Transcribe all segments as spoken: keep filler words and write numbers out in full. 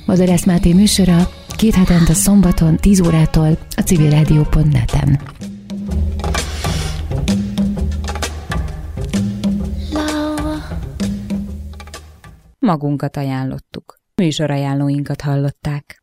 Madarász Máté műsora két hetente szombaton tíz órától a civilrádió pont net-en. Magunkat ajánlottuk. Műsorajánlóinkat hallották.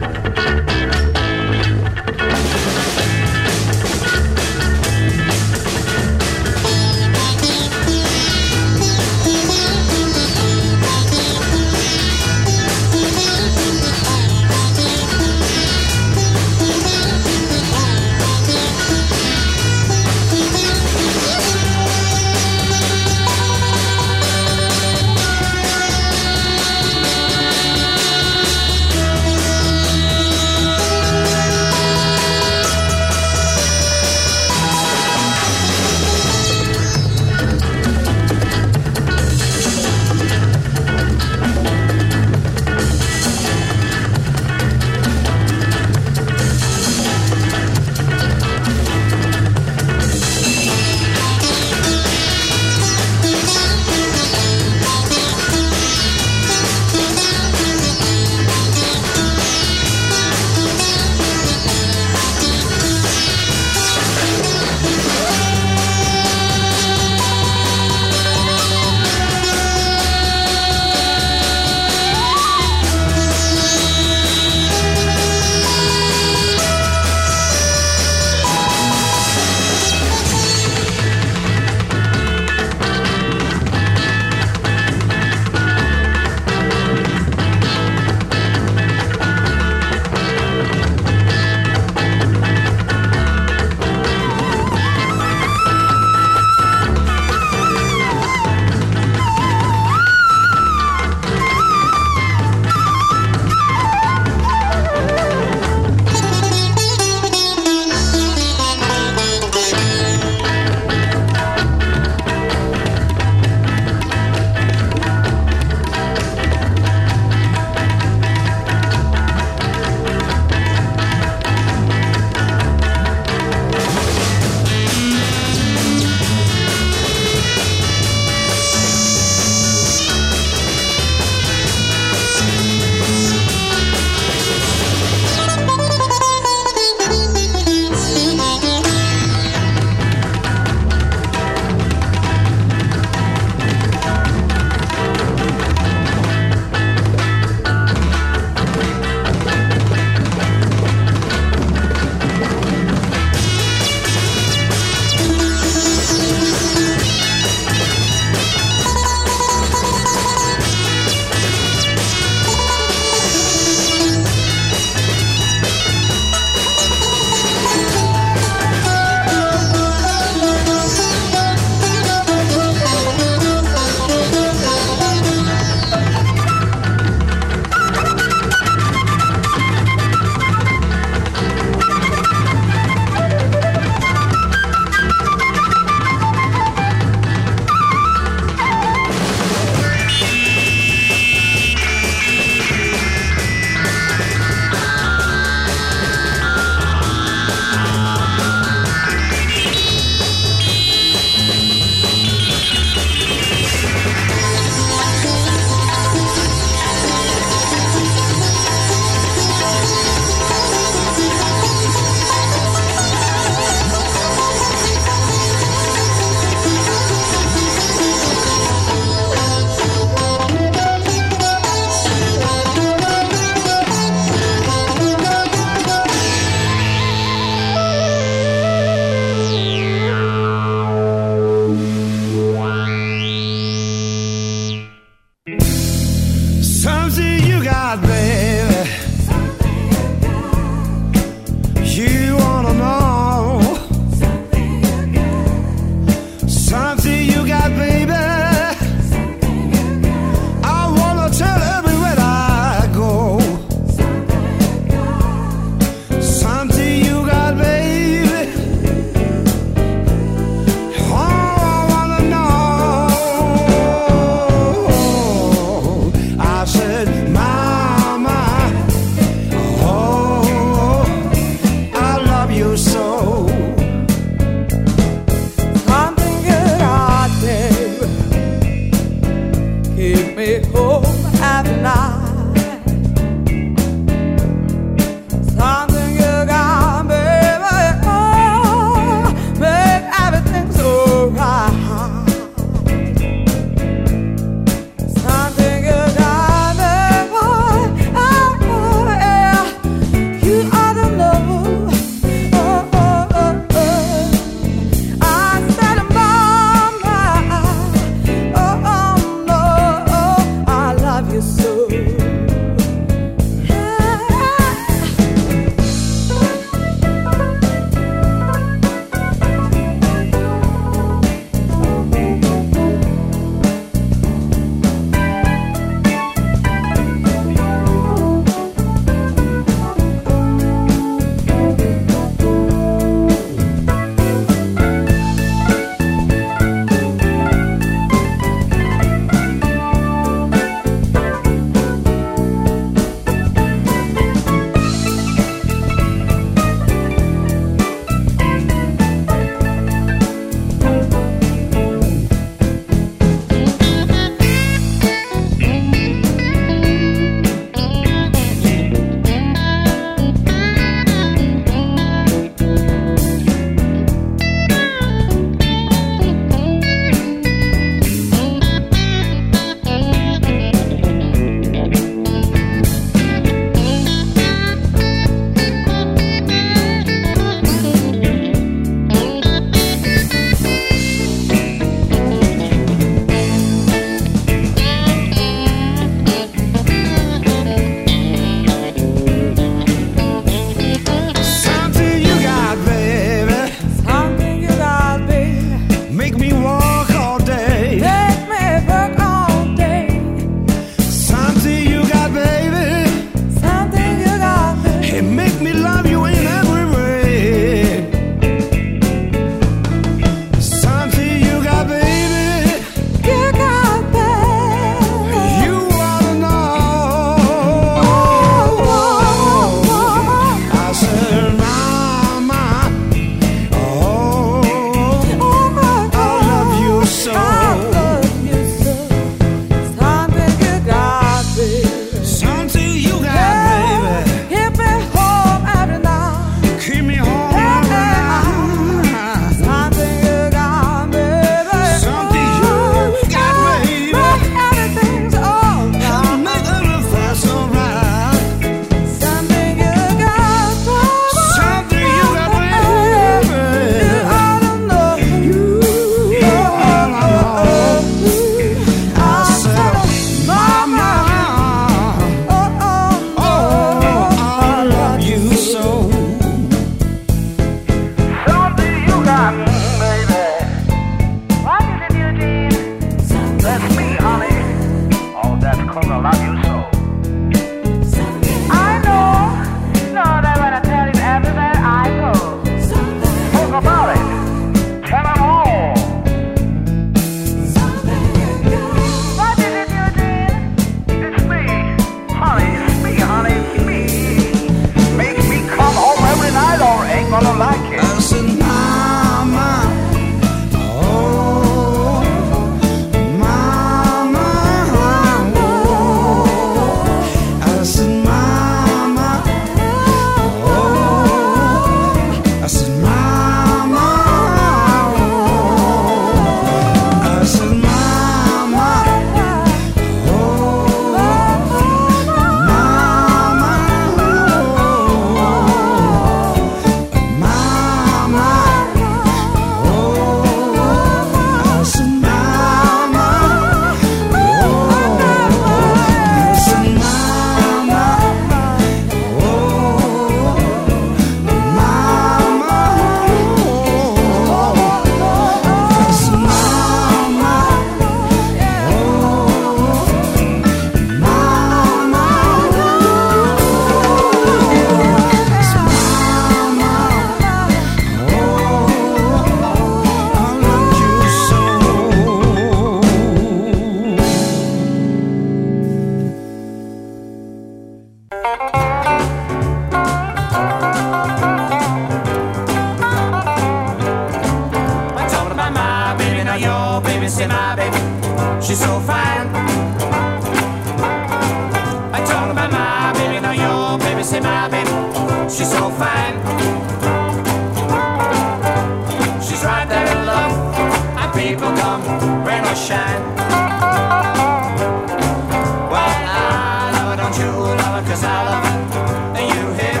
'cause I love her, and you hear?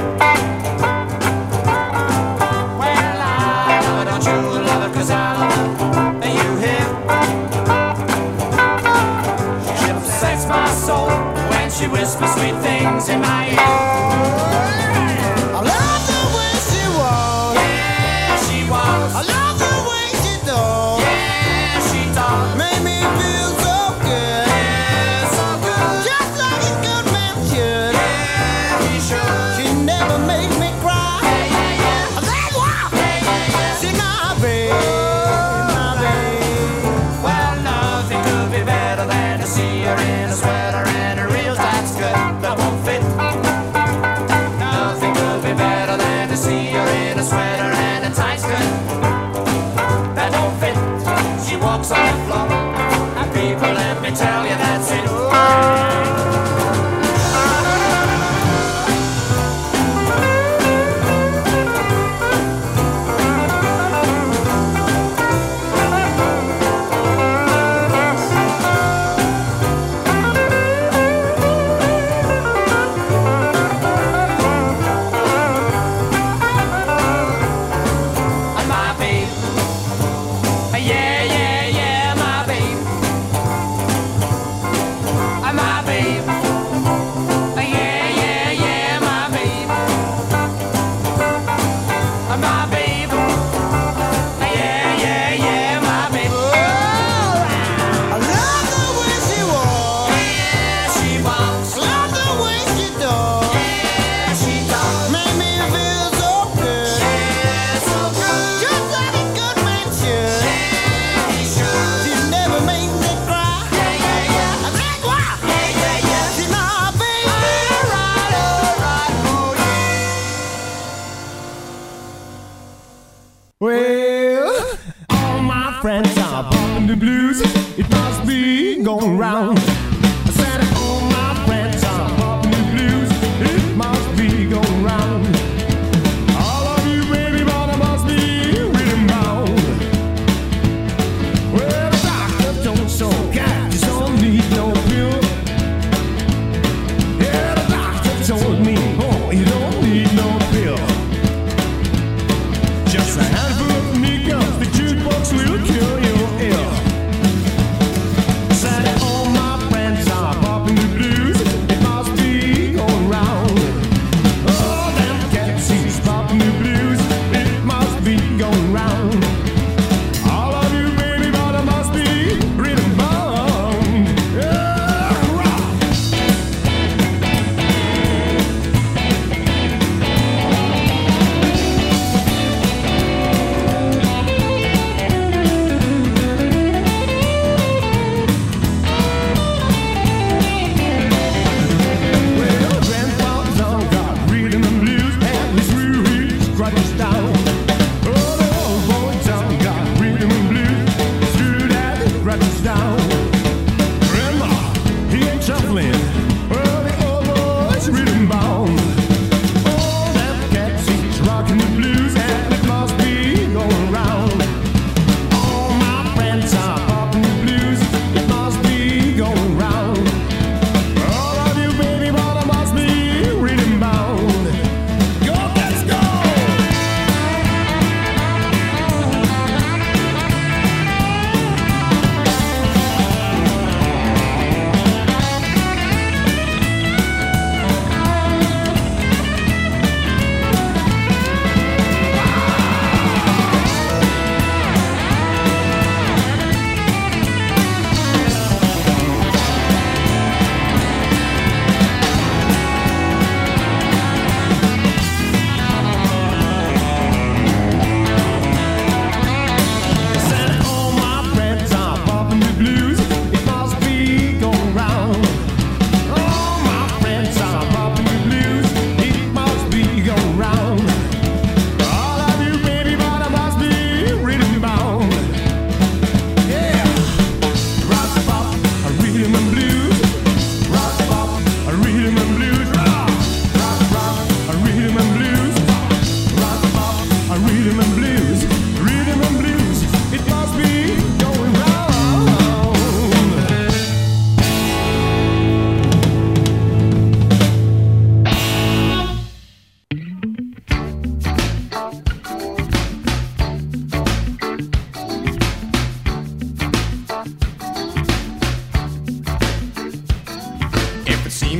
Well, I love her, don't you love her, 'cause I love her, and you hear? She upsets my soul when she whispers sweet things in my ear. I love the way she walks. Yeah, she walks. I love the way she does. Yeah, she does. Make me feel so good. Yeah, so good. Just like a good man should. Yeah, he should. She never makes me cry. Yeah, yeah, yeah. That's why. Yeah, yeah, yeah. She's my babe, my babe. Well, nothing could be better than to see her in a sweater and a real tight skirt that won't fit. Nothing could be better than to see her in a sweater and a tight skirt that don't fit. She walks on the floor, and people, let me tell you, that's it. My babe, yeah, yeah, yeah, my babe, my babe, yeah, yeah, yeah, my babe, my babe, yeah, yeah, yeah, my babe. I love the way she walks. Yeah, she walks. Love the way she does. Yeah, she does. Make me feel so good. Yeah, so good. Just like a good man should. Yeah, he should. She never makes me cry. Yeah, yeah, yeah. That's why. Yeah, yeah, yeah. She's my baby. Alright, alright, oh yeah. Well, all my friends are popping the blues. It must be going round. I said all my friends are popping the blues. It must be going round. All of you baby mama must be rhythm bound. Well, the doctor told so cat you don't need no pill. Yeah, the doctor told me, oh, you don't need no pill. Just a handful of nickels, the jukebox will kill you ill. Said all my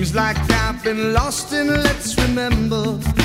Seems like I've been lost in Let's Remember.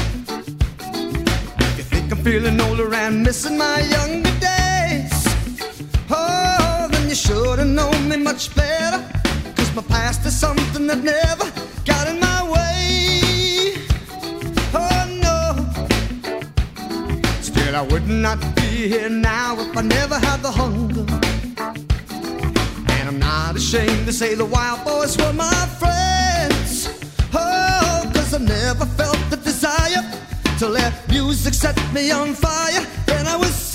You think I'm feeling older and missing my younger days? Oh, then you should have known me much better, 'cause my past is something that never got in my way. Oh no, still I would not be here now if I never had the hunger. And I'm not ashamed to say the Wild Boys were my friends. Oh, 'cause I never felt the desire to let music set me on fire. Then I was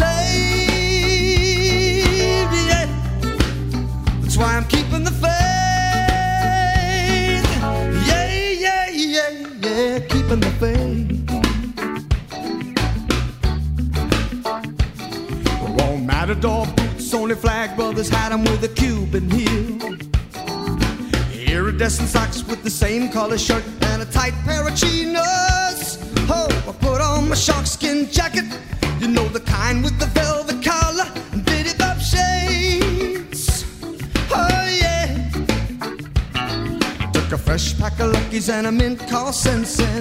saved, yeah. That's why I'm keeping the faith. Yeah, yeah, yeah, yeah, keeping the faith. Won't Matador boots, only Flag Brothers had them with a Cuban heel. Iridescent socks with the same color shirt and a tight pair of chinos. Oh, I put on my sharkskin jacket, you know, the kind with the velvet collar and beaded up shades. Oh yeah, took a fresh pack of Luckies and a mint called Sensen.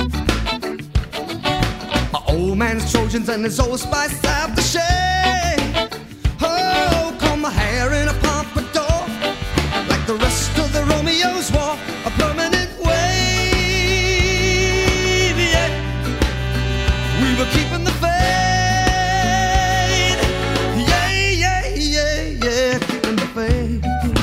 My old man's Trojans and his old Spice aftershave. Oh, comb my hair in a pompadour, like the rest of the Romeos wore a permanent wave. Yeah, we were keeping the faith. Yeah, yeah, yeah, yeah, keeping the faith.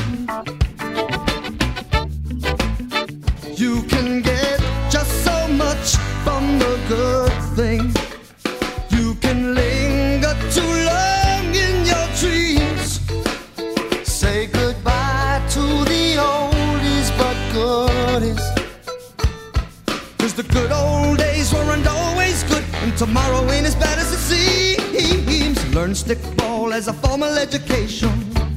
You can get just so much from the good thing. You can linger too long in your dreams. Say goodbye to the oldies but goodies, 'cause the good old days weren't always good, and tomorrow ain't as bad as it seems. Learn stickball as a formal education.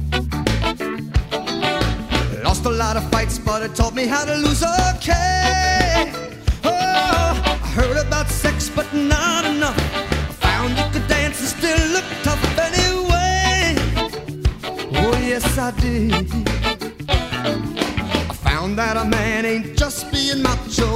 Lost a lot of fights, but it taught me how to lose okay. Oh, I heard about sex, but not enough. I found you could dance and still look tough anyway. Oh, yes, I did. I found that a man ain't just being macho.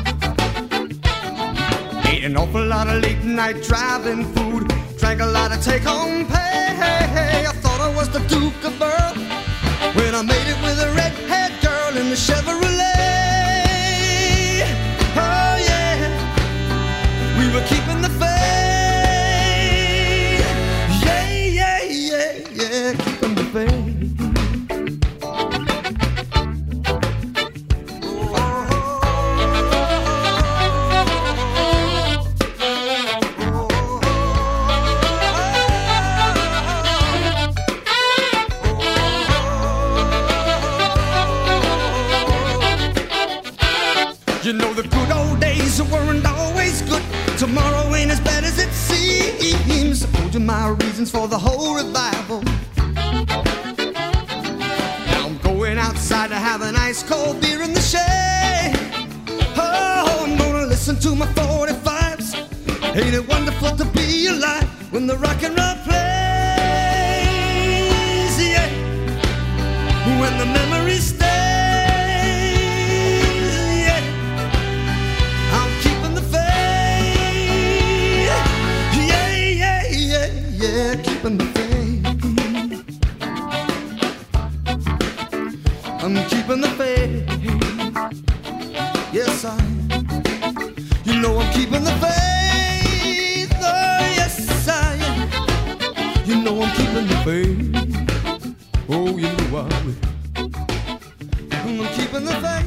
Ate an awful lot of late night driving food, drank a lot of take-home pay. I thought I was the Duke of Earl when I made it with a red-haired girl in the Chevrolet. Oh yeah, we were keeping the faith. Yeah, yeah, yeah, yeah, keeping the faith. You know the good old days weren't always good. Tomorrow ain't as bad as it seems. I told you my reasons for the whole revival. Now I'm going outside to have an ice cold beer in the shade. Oh, I'm gonna listen to my forty-fives. Ain't it wonderful to be alive when the rock and roll plays? Yeah, when the memories stay. Yeah, keeping the faith. I'm keeping the faith. Yes, I am. You know I'm keeping the faith. Oh, yes, I am. You know I'm keeping the faith. Oh, you know I will. I'm keeping the faith.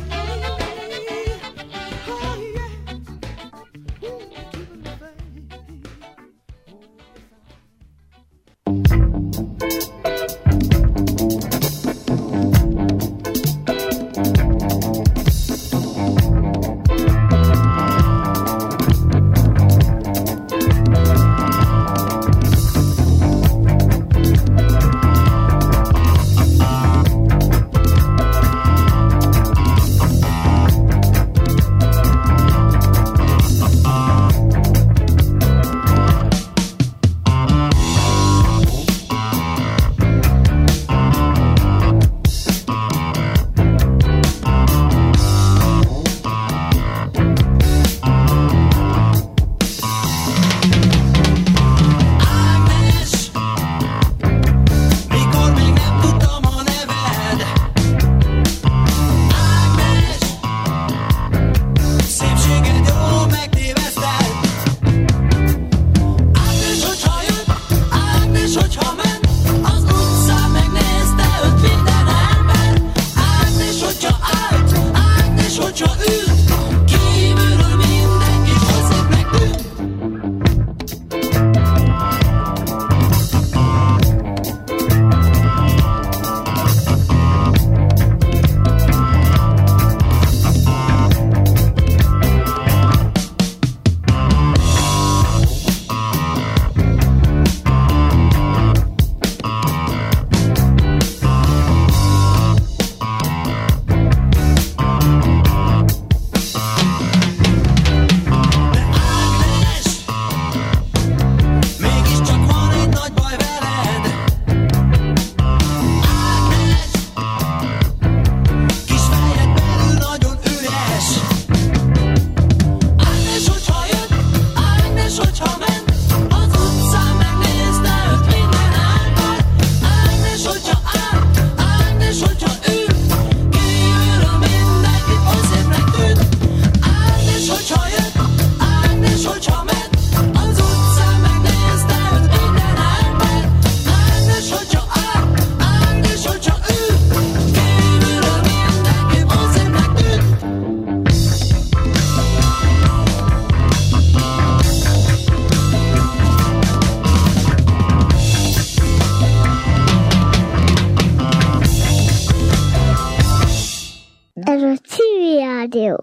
Radio.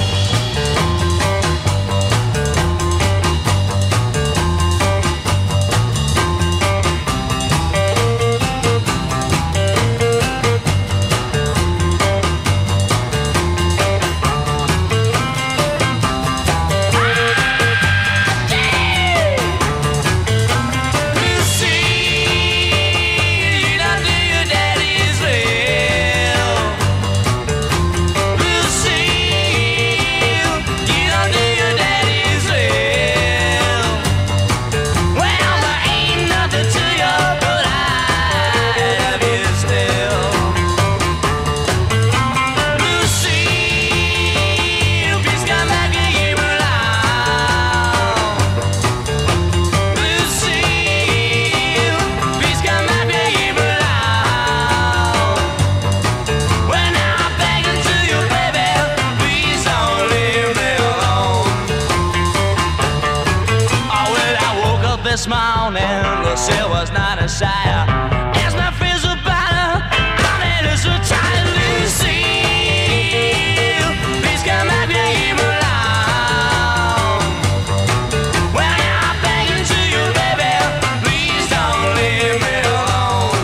This morning, the cell was not a shire. As my fears about her, honey, it's so tight, Lucille. Please come back and give me alone. Well, now I'm begging to you, baby, please don't leave me alone.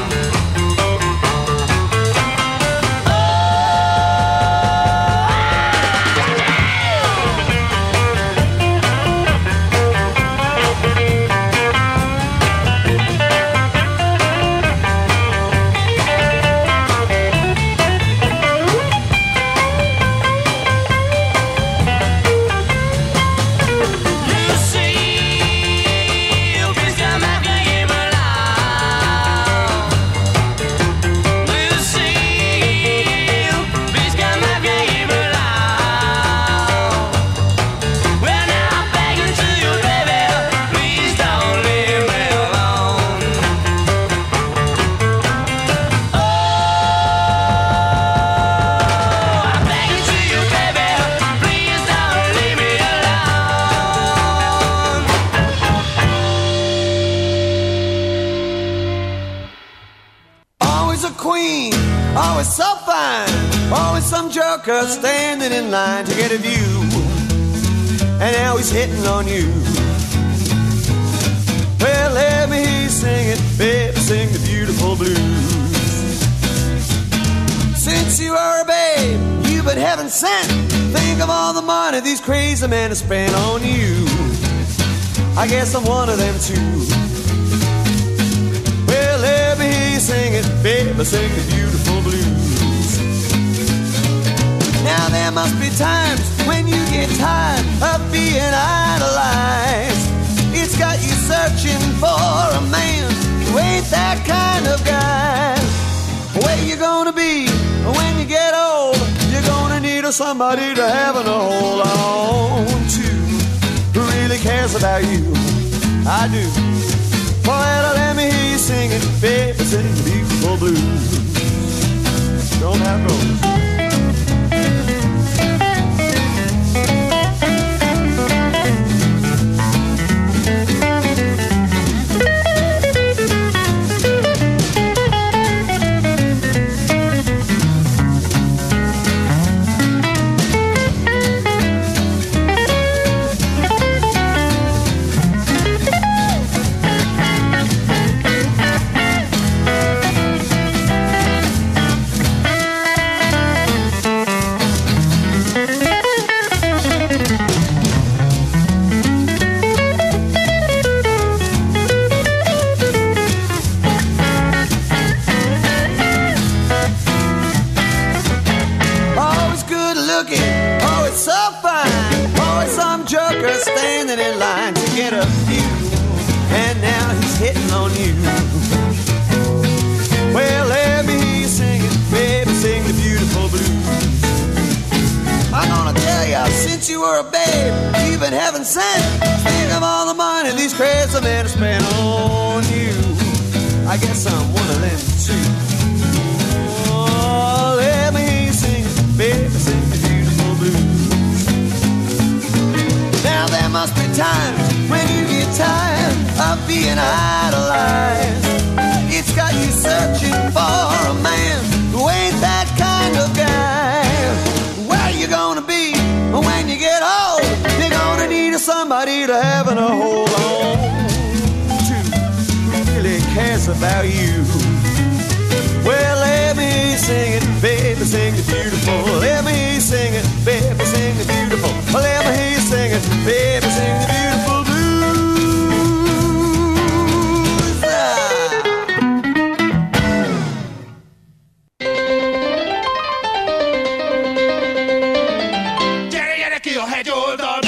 Always so fine, always some joker standing in line to get a view, and now he's hitting on you. Well, let me hear you sing it, baby, sing the beautiful blues. Since you are a babe, you've been heaven sent. Think of all the money these crazy men have spent on you. I guess I'm one of them too. Well, let me hear you sing it, baby, sing the beautiful blues. Now there must be times when you get tired of being idolized. It's got you searching for a man who ain't that kind of guy. Where you gonna be when you get old? You're gonna need somebody to have and hold on to, who really cares about you. I do. Well, let me hear you sing it, baby, sing the beautiful blues. Don't have those. Standing in line to get a view, and now he's hitting on you. Well, let me hear you sing it, baby, sing the beautiful blues. I'm gonna tell you, since you were a babe, you've been heaven sent. Think of all the money these crazy men have spent on you. I guess I'm one of them too. Oh, let me hear you sing it, baby, sing the beautiful blues. Now there must be times when you get tired of being idolized. It's got you searching for a man who ain't that kind of guy. Where you gonna be somebody to have and a hold on to who really cares about you. Well, let me sing it, baby, sing it beautiful. Let me sing it, baby, sing it beautiful. Let me hear you sing it, baby, sing it beautiful blues. Gyere, gyere ki a hegyoldalba!